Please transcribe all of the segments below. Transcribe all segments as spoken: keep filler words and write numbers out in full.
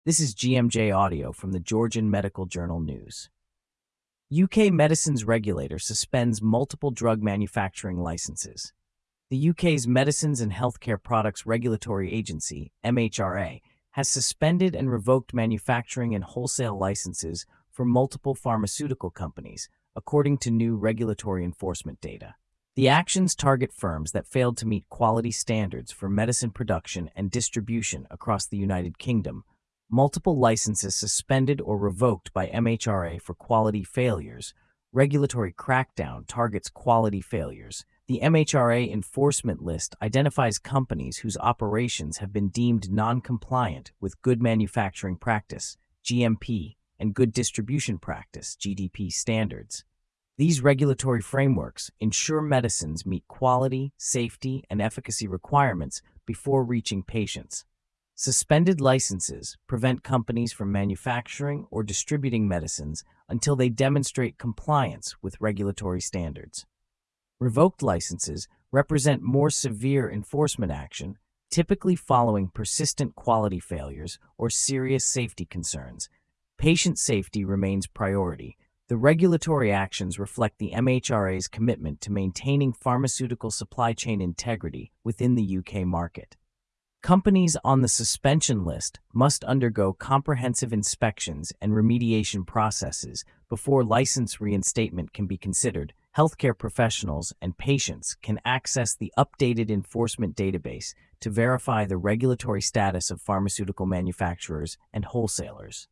This is G M J Audio from the Georgian Medical Journal News. U K medicines regulator suspends multiple drug manufacturing licenses. The U K's Medicines and Healthcare Products Regulatory Agency, M H R A, has suspended and revoked manufacturing and wholesale licenses for multiple pharmaceutical companies, according to new regulatory enforcement data. The actions target firms that failed to meet quality standards for medicine production and distribution across the United Kingdom. Multiple licenses suspended or revoked by M H R A for quality failures. Regulatory crackdown targets quality failures. The M H R A enforcement list identifies companies whose operations have been deemed non-compliant with Good Manufacturing Practice, G M P, and Good Distribution Practice, G D P standards. These regulatory frameworks ensure medicines meet quality, safety, and efficacy requirements before reaching patients. Suspended licenses prevent companies from manufacturing or distributing medicines until they demonstrate compliance with regulatory standards. Revoked licenses represent more severe enforcement action, typically following persistent quality failures or serious safety concerns. Patient safety remains priority. The regulatory actions reflect the M H R A's commitment to maintaining pharmaceutical supply chain integrity within the U K market. Companies on the suspension list must undergo comprehensive inspections and remediation processes before license reinstatement can be considered. Healthcare professionals and patients can access the updated enforcement database to verify the regulatory status of pharmaceutical manufacturers and wholesalers.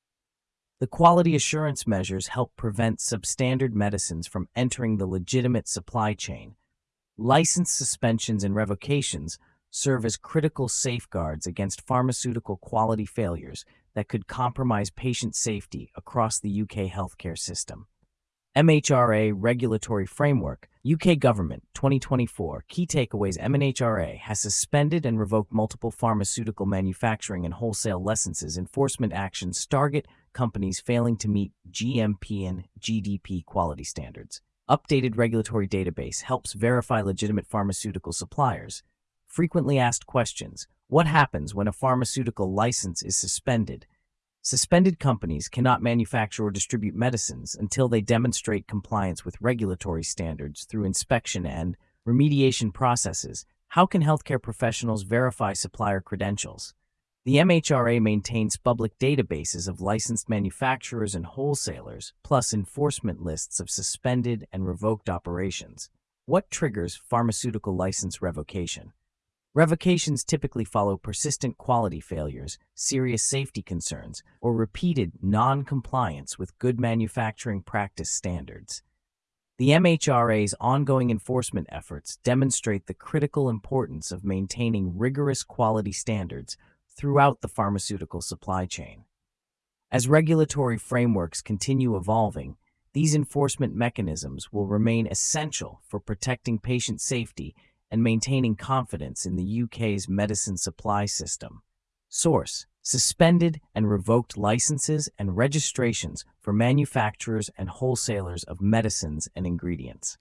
The quality assurance measures help prevent substandard medicines from entering the legitimate supply chain. License suspensions and revocations serve as critical safeguards against pharmaceutical quality failures that could compromise patient safety across the U K healthcare system. M H R A Regulatory Framework, U K Government, twenty twenty-four. Key takeaways: M H R A has suspended and revoked multiple pharmaceutical manufacturing and wholesale licenses. Enforcement actions target companies failing to meet G M P and G D P quality standards. Updated regulatory database helps verify legitimate pharmaceutical suppliers. Frequently asked questions: what happens when a pharmaceutical license is suspended? Suspended companies cannot manufacture or distribute medicines until they demonstrate compliance with regulatory standards through inspection and remediation processes. How can healthcare professionals verify supplier credentials? The M H R A maintains public databases of licensed manufacturers and wholesalers, plus enforcement lists of suspended and revoked operations. What triggers pharmaceutical license revocation? Revocations typically follow persistent quality failures, serious safety concerns, or repeated non-compliance with Good Manufacturing Practice standards. The M H R A's ongoing enforcement efforts demonstrate the critical importance of maintaining rigorous quality standards throughout the pharmaceutical supply chain. As regulatory frameworks continue evolving, these enforcement mechanisms will remain essential for protecting patient safety and maintaining confidence in the U K's medicine supply system. Source: suspended and revoked licenses and registrations for manufacturers and wholesalers of medicines and ingredients.